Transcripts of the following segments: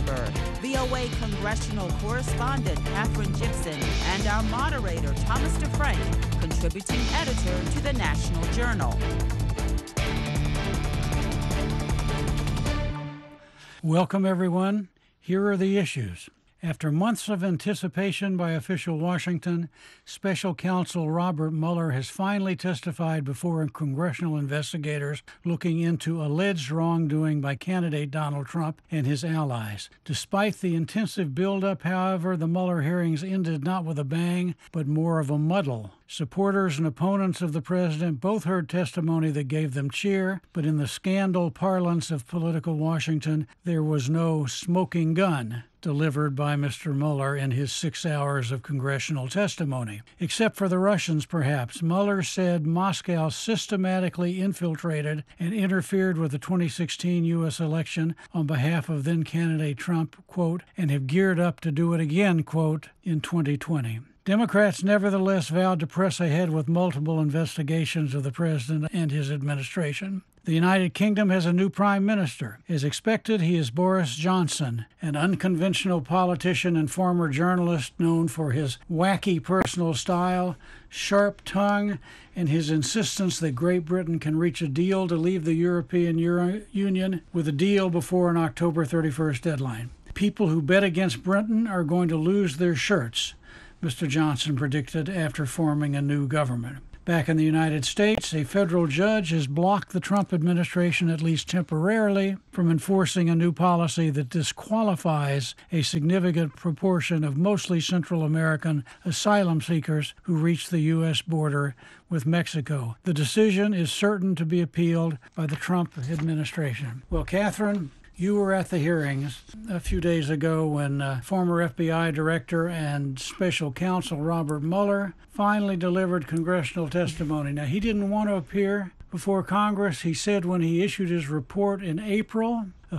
Ginsburg, VOA congressional correspondent Catherine Gibson, and our moderator Thomas DeFrank, contributing editor to the National Journal. Welcome, everyone. Here are the issues. After months of anticipation by official Washington, Special Counsel Robert Mueller has finally testified before congressional investigators looking into alleged wrongdoing by candidate Donald Trump and his allies. Despite the intensive buildup, however, the Mueller hearings ended not with a bang, but more of a muddle. Supporters and opponents of the president both heard testimony that gave them cheer, but in the scandal parlance of political Washington, there was no smoking gun delivered by Mr. Mueller in his 6 hours of congressional testimony. Except for the Russians, perhaps, Mueller said Moscow systematically infiltrated and interfered with the 2016 U.S. election on behalf of then-candidate Trump, quote, and have geared up to do it again, quote, in 2020. Democrats nevertheless vowed to press ahead with multiple investigations of the president and his administration. The United Kingdom has a new prime minister. As expected, he is Boris Johnson, an unconventional politician and former journalist known for his wacky personal style, sharp tongue, and his insistence that Great Britain can reach a deal to leave the European Union with a deal before an October 31st deadline. People who bet against Britain are going to lose their shirts, Mr. Johnson predicted after forming a new government. Back in the United States, a federal judge has blocked the Trump administration, at least temporarily, from enforcing a new policy that disqualifies a significant proportion of mostly Central American asylum seekers who reach the U.S. border with Mexico. The decision is certain to be appealed by the Trump administration. Well, Catherine, you were at the hearings a few days ago when former FBI Director and Special Counsel Robert Mueller finally delivered congressional testimony. Now, he didn't want to appear before Congress. He said when he issued his report in April, a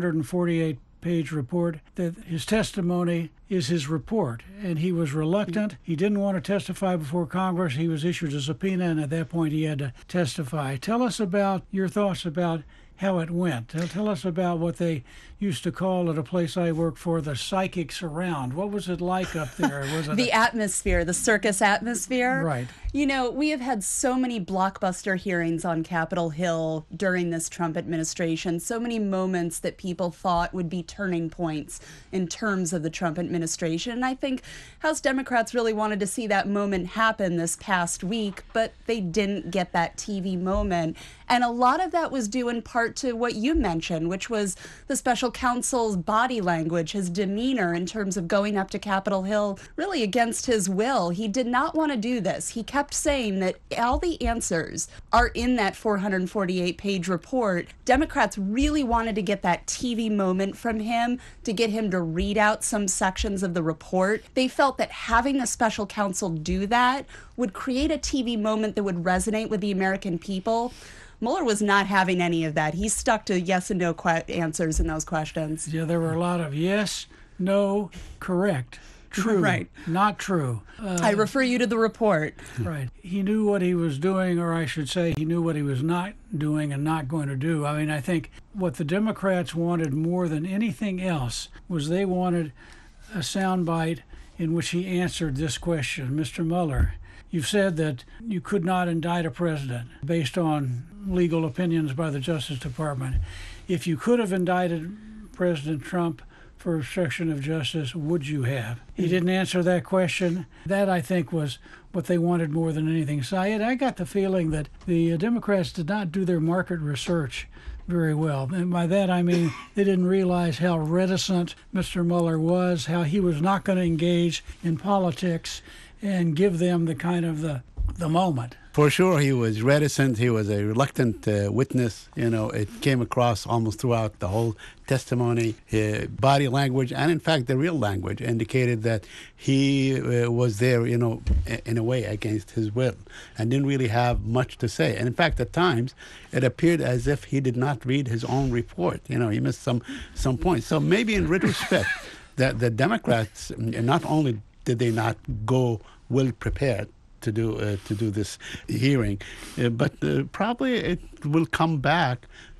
448-page report, that his testimony is his report, and he was reluctant. He didn't want to testify before Congress. He was issued a subpoena, and at that point he had to testify. Tell us about your thoughts about how it went. Tell us about what they used to call at a place I worked for the psychics around. What was it like up there? Was it the atmosphere, the circus atmosphere? Right. You know, we have had so many blockbuster hearings on Capitol Hill during this Trump administration, so many moments that people thought would be turning points in terms of the Trump administration. And I think House Democrats really wanted to see that moment happen this past week, but they didn't get that TV moment. And a lot of that was due in part to what you mentioned, which was the special counsel's body language, his demeanor in terms of going up to Capitol Hill really against his will. He did not want to do this. He kept saying that all the answers are in that 448-page report. Democrats really wanted to get that TV moment from him, to get him to read out some sections of the report. They felt that having the special counsel do that would create a TV moment that would resonate with the American people. Mueller was not having any of that. He stuck to yes and no answers in those questions. Yeah, there were a lot of yes, no, correct, true, right, not true. I refer you to the report. Right. He knew what he was doing, or I should say he knew what he was not doing and not going to do. I mean, I think what the Democrats wanted more than anything else was they wanted a soundbite in which he answered this question. Mr. Mueller, you've said that you could not indict a president based on legal opinions by the Justice Department. If you could have indicted President Trump for obstruction of justice, would you have? He didn't answer that question. That, I think, was what they wanted more than anything. So I got the feeling that the Democrats did not do their market research very well. And by that, I mean they didn't realize how reticent Mr. Mueller was, how he was not going to engage in politics and give them the kind of the moment. For sure, he was reticent. He was a reluctant witness. You know, it came across almost throughout the whole testimony. His body language, and in fact, the real language indicated that he was there, you know, in a way against his will, and didn't really have much to say. And in fact, at times, it appeared as if he did not read his own report. You know, he missed some points. So maybe in retrospect, that the Democrats, not only did they not go well prepared to do this hearing, but probably it will come back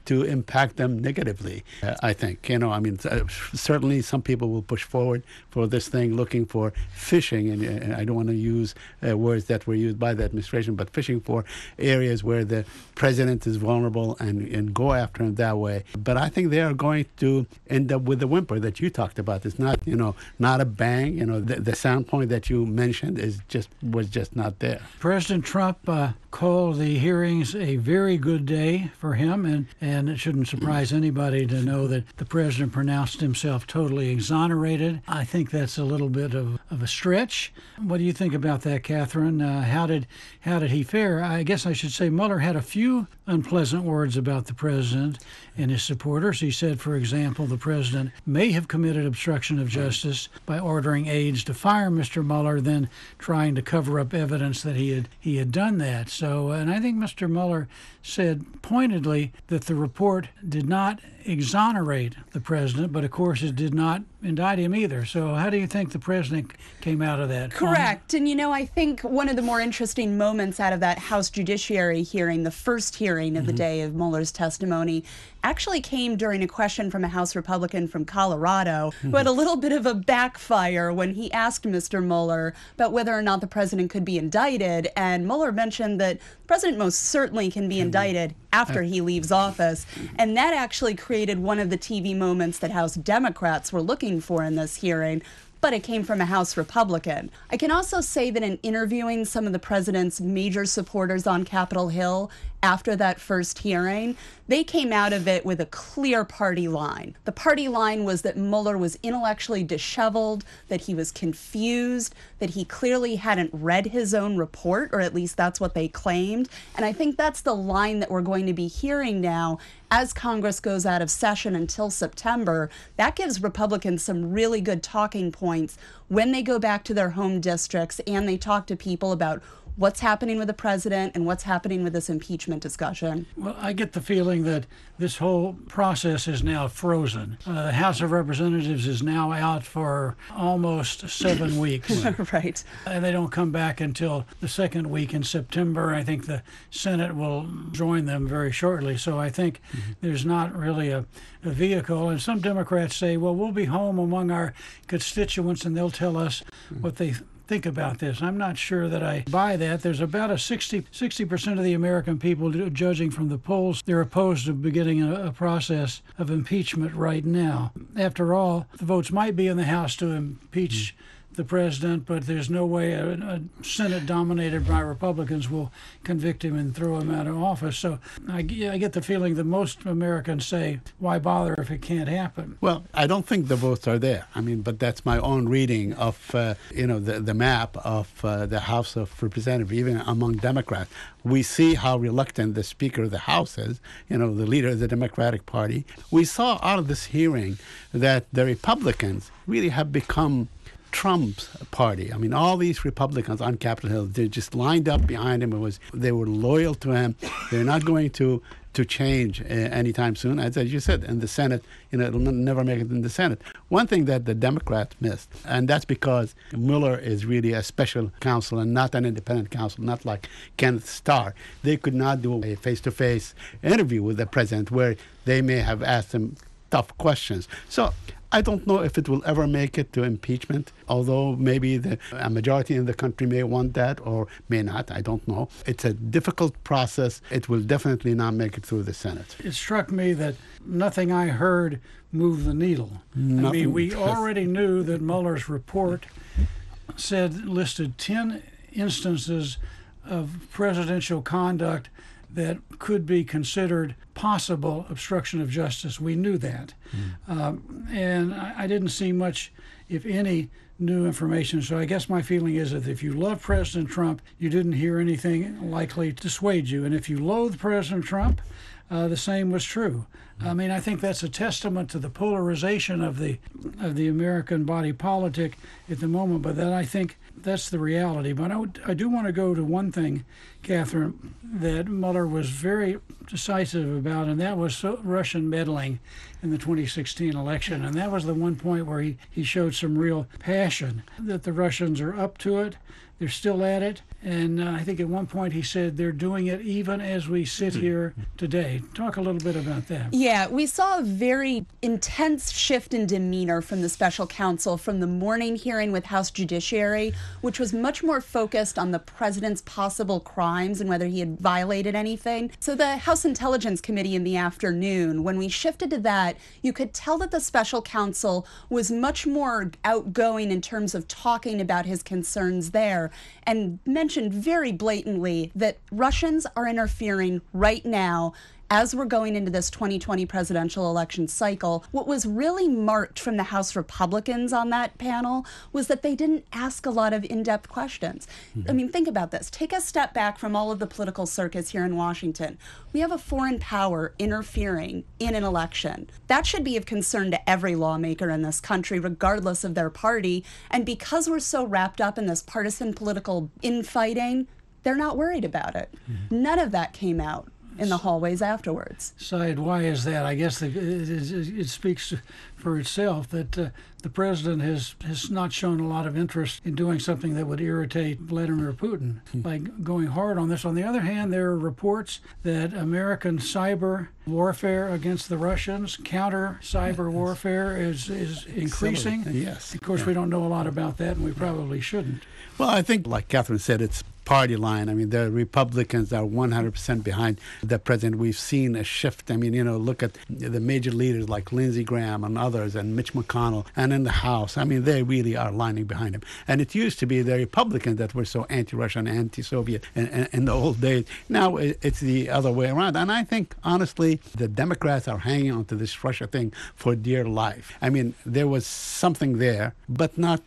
to impact them negatively, I think. I mean, certainly some people will push forward for this thing looking for fishing, and I don't want to use words that were used by the administration, but fishing for areas where the president is vulnerable and go after him that way. But I think they are going to end up with the whimper that you talked about. It's not, not a bang. The sound point that you mentioned was just not there. President Trump called the hearings a very good day for him, and it shouldn't surprise anybody to know that the president pronounced himself totally exonerated. I think that's a little bit of a stretch. What do you think about that, Catherine? How did he fare? I guess I should say Mueller had a few unpleasant words about the president and his supporters. He said, for example, the president may have committed obstruction of justice by ordering aides to fire Mr. Mueller, then trying to cover up evidence that he had done that. So, and I think Mr. Mueller said pointedly that the report did not exonerate the president, but of course it did not indict him either. So how do you think the president came out of that? Correct. And I think one of the more interesting moments out of that House Judiciary hearing, the first hearing of the day of Mueller's testimony, actually came during a question from a House Republican from Colorado who had a little bit of a backfire when he asked Mr. Mueller about whether or not the president could be indicted. And Mueller mentioned that the president most certainly can be indicted after he leaves office. And that actually created one of the TV moments that House Democrats were looking for in this hearing, but it came from a House Republican. I can also say that in interviewing some of the president's major supporters on Capitol Hill after that first hearing, they came out of it with a clear party line. The party line was that Mueller was intellectually disheveled, that he was confused, that he clearly hadn't read his own report, or at least that's what they claimed. And I think that's the line that we're going to be hearing now as Congress goes out of session until September. That gives Republicans some really good talking points when they go back to their home districts and they talk to people about what's happening with the president and what's happening with this impeachment discussion. Well, I get the feeling that this whole process is now frozen. The House of Representatives is now out for almost 7 weeks. Right. And they don't come back until the second week in September. I think the Senate will join them very shortly. So I think there's not really a vehicle. And some Democrats say, well, we'll be home among our constituents and they'll tell us what they think about this. I'm not sure that I buy that. There's about a 60% of the American people, judging from the polls, they're opposed to beginning a process of impeachment right now. After all, the votes might be in the House to impeach the president, but there's no way a Senate dominated by Republicans will convict him and throw him out of office. So I get the feeling that most Americans say, why bother if it can't happen? Well, I don't think the votes are there. I mean, but that's my own reading of, the map of the House of Representatives, even among Democrats. We see how reluctant the Speaker of the House is, the leader of the Democratic Party. We saw out of this hearing that the Republicans really have become Trump's party. I mean, all these Republicans on Capitol Hill, they just lined up behind him. They were loyal to him. They're not going to change anytime soon. As you said, in the Senate, it'll never make it in the Senate. One thing that the Democrats missed, and that's because Mueller is really a special counsel and not an independent counsel, not like Kenneth Starr. They could not do a face-to-face interview with the president where they may have asked him tough questions. So I don't know if it will ever make it to impeachment, although maybe a majority in the country may want that or may not. I don't know. It's a difficult process. It will definitely not make it through the Senate. It struck me that nothing I heard moved the needle. Nothing. I mean, we already knew that Mueller's report listed 10 instances of presidential conduct that could be considered possible obstruction of justice. We knew that. And I didn't see much, if any, new information. So I guess my feeling is that if you love President Trump, you didn't hear anything likely to dissuade you. And if you loathe President Trump, the same was true. I mean, I think that's a testament to the polarization of the American body politic at the moment, but then I think that's the reality. But I do want to go to one thing, Catherine, that Mueller was very decisive about, and that was Russian meddling in the 2016 election. And that was the one point where he showed some real passion, that the Russians are up to it. They're still at it. And I think at one point he said they're doing it even as we sit here today. Talk a little bit about that. Yeah, we saw a very intense shift in demeanor from the special counsel from the morning hearing with House Judiciary, which was much more focused on the president's possible crimes and whether he had violated anything. So the House Intelligence Committee in the afternoon, when we shifted to that, you could tell that the special counsel was much more outgoing in terms of talking about his concerns there, and mentioned very blatantly that Russians are interfering right now as we're going into this 2020 presidential election cycle. What was really marked from the House Republicans on that panel was that they didn't ask a lot of in-depth questions. I mean, think about this. Take a step back from all of the political circus here in Washington. We have a foreign power interfering in an election. That should be of concern to every lawmaker in this country, regardless of their party. And because we're so wrapped up in this partisan political infighting, they're not worried about it. None of that came out in the hallways afterwards. Saeed, why is that? I guess it speaks for itself that the president has not shown a lot of interest in doing something that would irritate Vladimir Putin, like going hard on this. On the other hand, there are reports that American cyber warfare against the Russians, counter cyber warfare, is increasing. Yes. Of course, we don't know a lot about that, and we probably shouldn't. Well, I think, like Catherine said, it's party line. I mean, the Republicans are 100% behind the president. We've seen a shift. I mean, look at the major leaders like Lindsey Graham and others, and Mitch McConnell, and in the House. I mean, they really are lining behind him. And it used to be the Republicans that were so anti-Russian, anti-Soviet in the old days. Now it's the other way around. And I think, honestly, the Democrats are hanging on to this Russia thing for dear life. I mean, there was something there, but not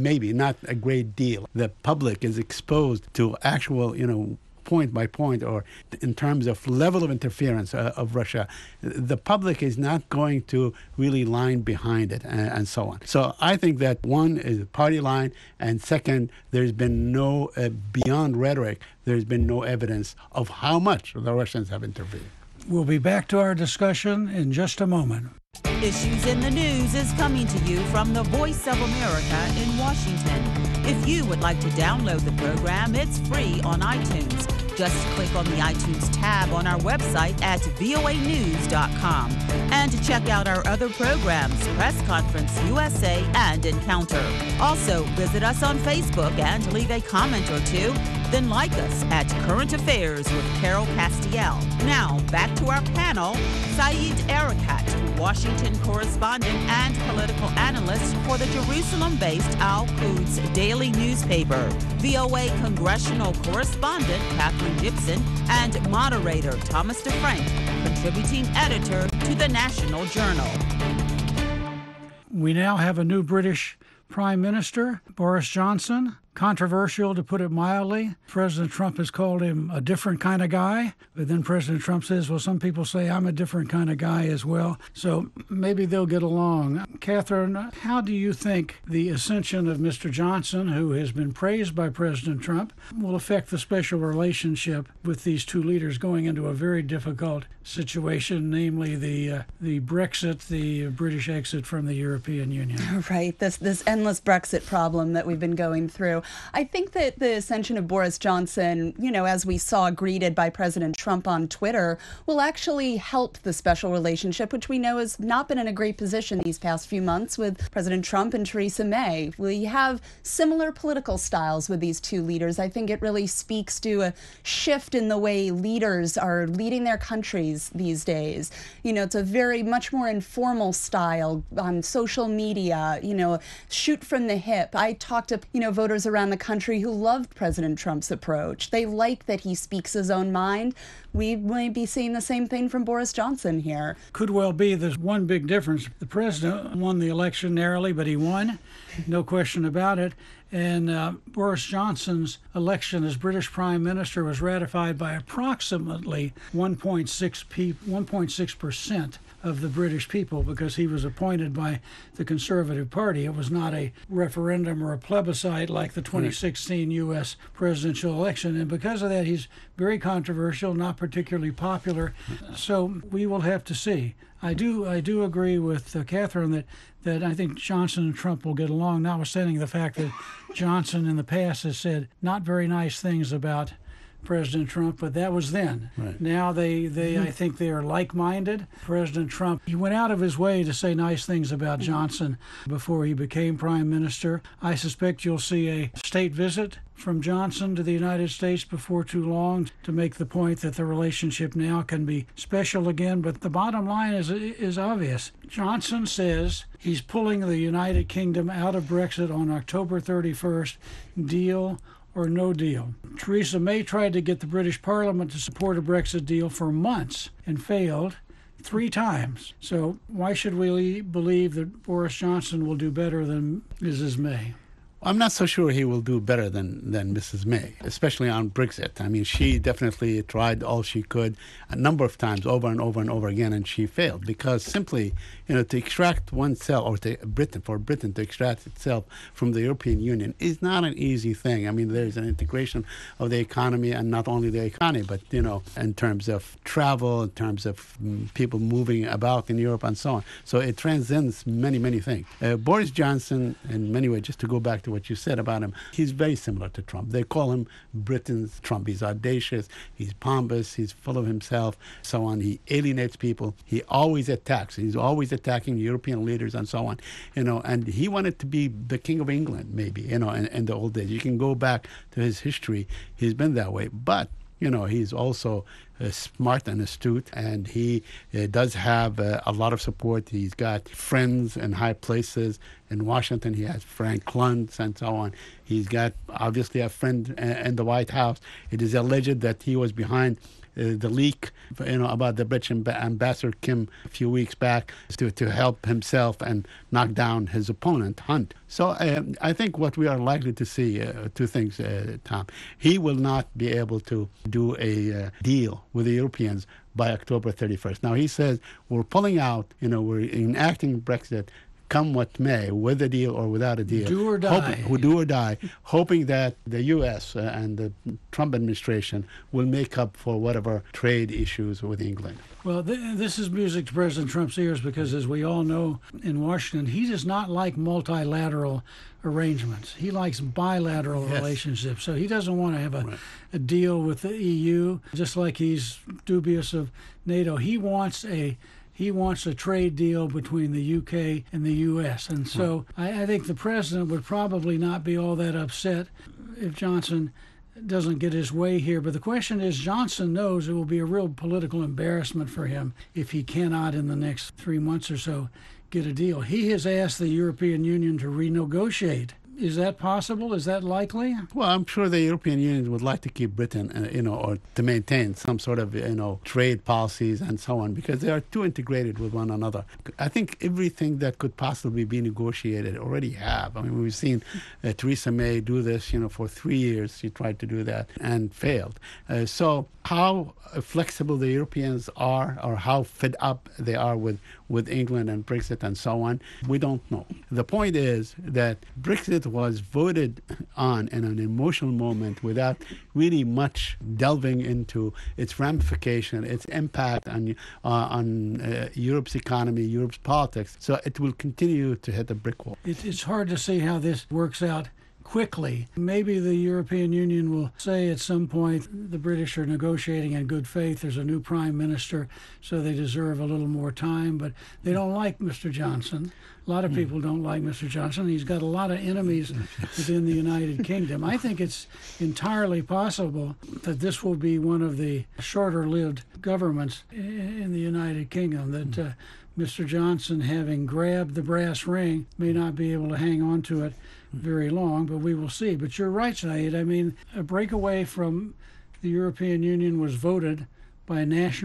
a great deal. The public is exposed to actual, point by point, or in terms of level of interference of Russia. The public is not going to really line behind it, and so on. So I think that one is a party line, and second, there's been no, beyond rhetoric, there's been no evidence of how much the Russians have interfered. We'll be back to our discussion in just a moment. Issues in the News is coming to you from the Voice of America in Washington. If you would like to download the program, it's free on iTunes. Just click on the iTunes tab on our website at voanews.com and check out our other programs, Press Conference USA and Encounter. Also, visit us on Facebook and leave a comment or two. Then like us at Current Affairs with Carol Castiel. Now, back to our panel, Saeed Erekat, Washington correspondent and political analyst for the Jerusalem-based Al-Quds daily newspaper, VOA congressional correspondent Katherine Gibson, and moderator Thomas DeFrank, contributing editor to the National Journal. We now have a new British Prime Minister, Boris Johnson. Controversial, to put it mildly. President Trump has called him a different kind of guy, but then President Trump says, well, some people say I'm a different kind of guy as well, so maybe they'll get along. Catherine, how do you think the ascension of Mr. Johnson, who has been praised by President Trump, will affect the special relationship with these two leaders going into a very difficult situation, namely the Brexit, the British exit from the European Union? Right, this endless Brexit problem that we've been going through. I think that the ascension of Boris Johnson, as we saw greeted by President Trump on Twitter, will actually help the special relationship, which we know has not been in a great position these past few months with President Trump and Theresa May. We have similar political styles with these two leaders. I think it really speaks to a shift in the way leaders are leading their countries these days. It's a very much more informal style on social media, shoot from the hip. I talked to, voters around the country who loved President Trump's approach. They like that he speaks his own mind. We may be seeing the same thing from Boris Johnson here. Could well be. There's one big difference. The president won the election narrowly, but he won. No question about it. And Boris Johnson's election as British Prime Minister was ratified by approximately 1.6% of the British people because he was appointed by the Conservative Party. It was not a referendum or a plebiscite like the 2016 U.S. presidential election. And because of that, he's very controversial, not particularly popular. So we will have to see. I do agree with Catherine that I think Johnson and Trump will get along, notwithstanding the fact that Johnson in the past has said not very nice things about President Trump, but that was then. Right. Now I think they are like-minded. President Trump, he went out of his way to say nice things about Johnson before he became prime minister. I suspect you'll see a state visit from Johnson to the United States before too long to make the point that the relationship now can be special again. But the bottom line is obvious. Johnson says he's pulling the United Kingdom out of Brexit on October 31st, deal or no deal. Theresa May tried to get the British Parliament to support a Brexit deal for months and failed 3 times. So why should we believe that Boris Johnson will do better than Mrs. May? I'm not so sure he will do better than Mrs. May, especially on Brexit. I mean, she definitely tried all she could a number of times, over and over and over again, and she failed because simply, to extract oneself, or for Britain to extract itself from the European Union is not an easy thing. I mean, there's an integration of the economy, and not only the economy, but, in terms of travel, in terms of people moving about in Europe and so on. So it transcends many, many things. Boris Johnson, in many ways, just to go back to what you said about him, he's very similar to Trump. They call him Britain's Trump. He's audacious, he's pompous, he's full of himself, so on. He alienates people. He always attacks. He's always attacking European leaders and so on. And he wanted to be the King of England, maybe, in the old days. You can go back to his history. He's been that way. But he's also smart and astute, and he does have a lot of support. He's got friends in high places. In Washington, he has Frank Luntz and so on. He's got, obviously, a friend in the White House. It is alleged that he was behind the leak, about the British ambassador Kim a few weeks back to help himself and knock down his opponent, Hunt. So I think what we are likely to see, 2 things, Tom. He will not be able to do a deal with the Europeans by October 31st. Now, he says we're pulling out, we're enacting Brexit, come what may, with a deal or without a deal. Do or die. Hoping that the U.S. And the Trump administration will make up for whatever trade issues with England. Well, this is music to President Trump's ears because, as we all know, in Washington, he does not like multilateral arrangements. He likes bilateral relationships. So he doesn't want to have a deal with the EU, just like he's dubious of NATO. He wants a trade deal between the UK and the US. And so I think the president would probably not be all that upset if Johnson doesn't get his way here. But the question is, Johnson knows it will be a real political embarrassment for him if he cannot, in the next 3 months or so, get a deal. He has asked the European Union to renegotiate. Is that possible? Is that likely? Well, I'm sure the European Union would like to keep Britain, or to maintain some sort of, trade policies and so on, because they are too integrated with one another. I think everything that could possibly be negotiated already have. I mean, we've seen Theresa May do this, for 3 years. She tried to do that and failed. So how flexible the Europeans are, or how fed up they are with England and Brexit and so on, we don't know. The point is that Brexit was voted on in an emotional moment without really much delving into its ramification, its impact on Europe's economy, Europe's politics. So it will continue to hit a brick wall. It's hard to see how this works out quickly. Maybe the European Union will say at some point the British are negotiating in good faith. There's a new prime minister, so they deserve a little more time. But they don't like Mr. Johnson. A lot of people don't like Mr. Johnson. He's got a lot of enemies within the United Kingdom. I think it's entirely possible that this will be one of the shorter-lived governments in the United Kingdom, that Mr. Johnson, having grabbed the brass ring, may not be able to hang on to it very long, but we will see. But you're right, Saeed. I mean, a breakaway from the European Union was voted by national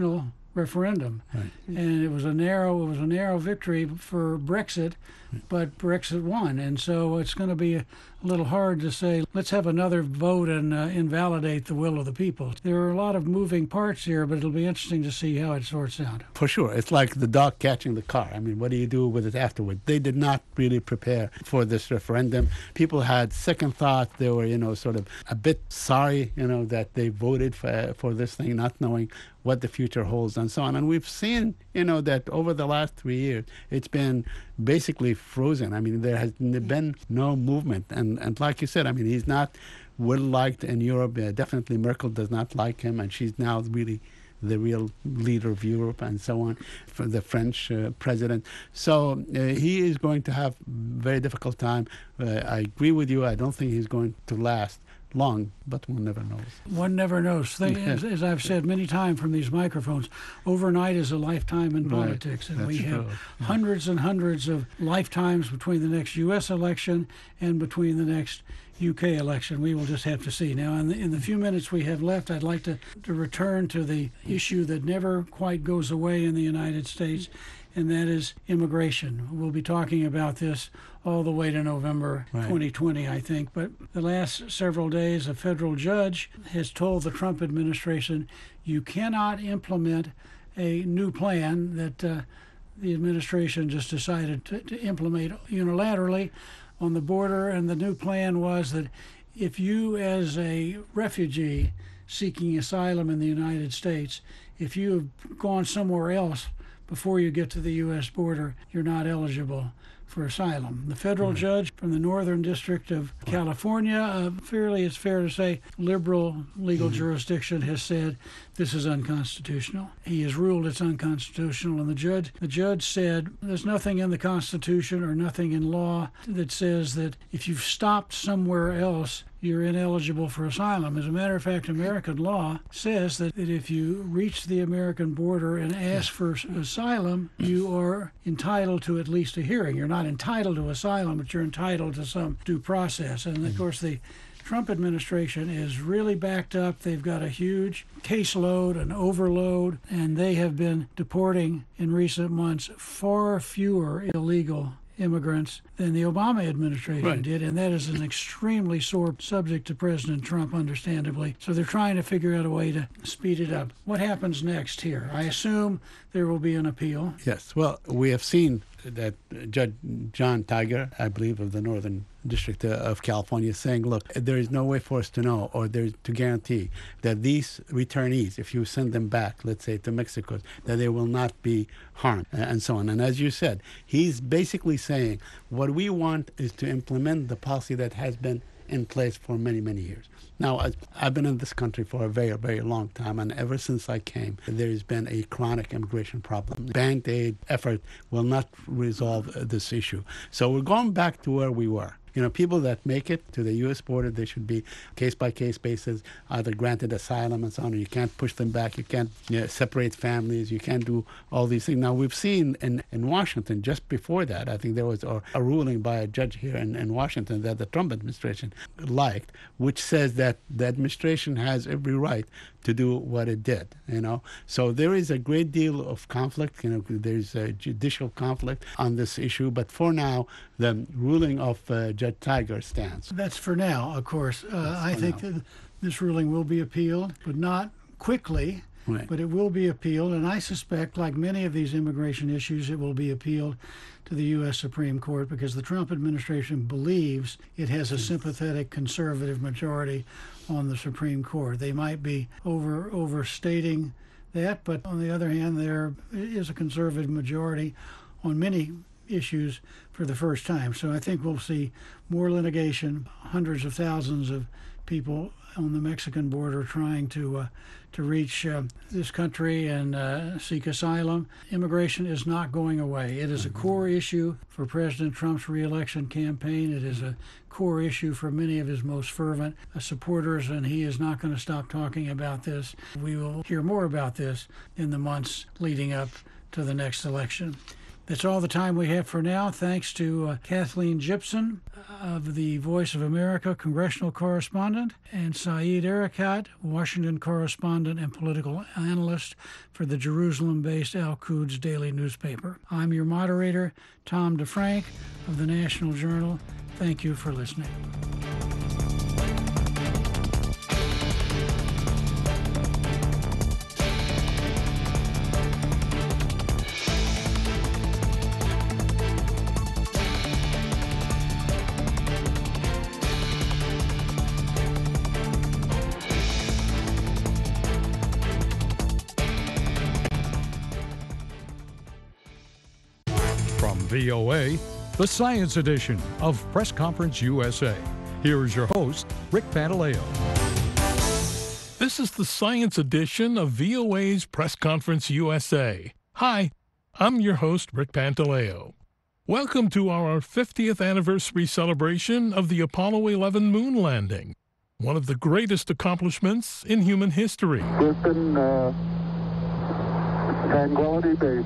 referendum, Right. and it was a narrow victory for Brexit, but Brexit won, and so it's going to be a little hard to say let's have another vote and invalidate the will of the people. There are a lot of moving parts here, but it'll be interesting to see how it sorts out. For sure. It's like the dog catching the car. I mean, what do you do with it afterward? They did not really prepare for this referendum. People had second thoughts. They were, sort of a bit sorry, that they voted for this thing, not knowing what the future holds and so on. And we've seen, that over the last 3 years, it's been basically frozen. I mean, there has been no movement. And like you said, I mean, he's not well liked in Europe. Definitely Merkel does not like him, and she's now really the real leader of Europe and so on, for the French president. So he is going to have a very difficult time. I agree with you. I don't think he's going to last long, but one never knows. One never knows. As I've said many times from these microphones, overnight is a lifetime in politics, and we have hundreds and hundreds of lifetimes between the next U.S. election and between the next UK election. We will just have to see. Now, in the few minutes we have left, I'd like to return to the issue that never quite goes away in the United States, and that is immigration. We'll be talking about this all the way to November 2020, I think. But the last several days, a federal judge has told the Trump administration, you cannot implement a new plan that the administration just decided to implement unilaterally on the border. And the new plan was that if you, as a refugee seeking asylum in the United States, if you have gone somewhere else before you get to the U.S. border, you're not eligible for asylum. The federal judge from the Northern District of California, it's fair to say, liberal legal jurisdiction, has said this is unconstitutional. He has ruled it's unconstitutional, and the judge said there's nothing in the Constitution or nothing in law that says that if you've stopped somewhere else, you're ineligible for asylum. As a matter of fact, American law says that if you reach the American border and ask for asylum, you are entitled to at least a hearing. You're not entitled to asylum, but you're entitled to some due process. And of course, the Trump administration is really backed up. They've got a huge caseload, an overload, and they have been deporting in recent months far fewer illegal immigrants than the Obama administration did, and that is an extremely sore subject to President Trump, understandably. So they're trying to figure out a way to speed it up. What happens next here? I assume there will be an appeal. Yes. Well, we have seen that Judge John Tiger, I believe, of the Northern District of California, saying, look, there is no way for us to know or there's to guarantee that these returnees, if you send them back, let's say to Mexico, that they will not be harmed and so on. And as you said, he's basically saying what we want is to implement the policy that has been in place for many, many years. Now, I've been in this country for a very, very long time, and ever since I came, there's been a chronic immigration problem. Band-Aid effort will not resolve this issue. So we're going back to where we were. People that make it to the U.S. border, they should be case-by-case basis, either granted asylum and so on. You can't push them back. You can't separate families. You can't do all these things. Now, we've seen in Washington, just before that, I think there was a ruling by a judge here in Washington that the Trump administration liked, which says that the administration has every right to do what it did, So there is a great deal of conflict. There's a judicial conflict on this issue. But for now, the ruling of Judge Tiger stands. That's for now, of course. I think that this ruling will be appealed, but not quickly. Right. But it will be appealed, and I suspect, like many of these immigration issues, it will be appealed to the U.S. Supreme Court because the Trump administration believes it has a sympathetic conservative majority on the Supreme Court. They might be overstating that, but on the other hand, there is a conservative majority on many issues for the first time. So I think we'll see more litigation, hundreds of thousands of people on the Mexican border trying to reach this country and seek asylum. Immigration is not going away. It is a core issue for President Trump's re-election campaign. It is a core issue for many of his most fervent supporters, and he is not going to stop talking about this. We will hear more about this in the months leading up to the next election. That's all the time we have for now. Thanks to Kathleen Gibson of the Voice of America congressional correspondent, and Saeed Erekat, Washington correspondent and political analyst for the Jerusalem-based Al-Quds daily newspaper. I'm your moderator, Tom DeFrank of the National Journal. Thank you for listening. VOA, the Science Edition of Press Conference USA. Here is your host, Rick Pantaleo. This is the Science Edition of VOA's Press Conference USA. Hi, I'm your host, Rick Pantaleo. Welcome to our 50th anniversary celebration of the Apollo 11 moon landing, one of the greatest accomplishments in human history. Houston, Tranquility Base.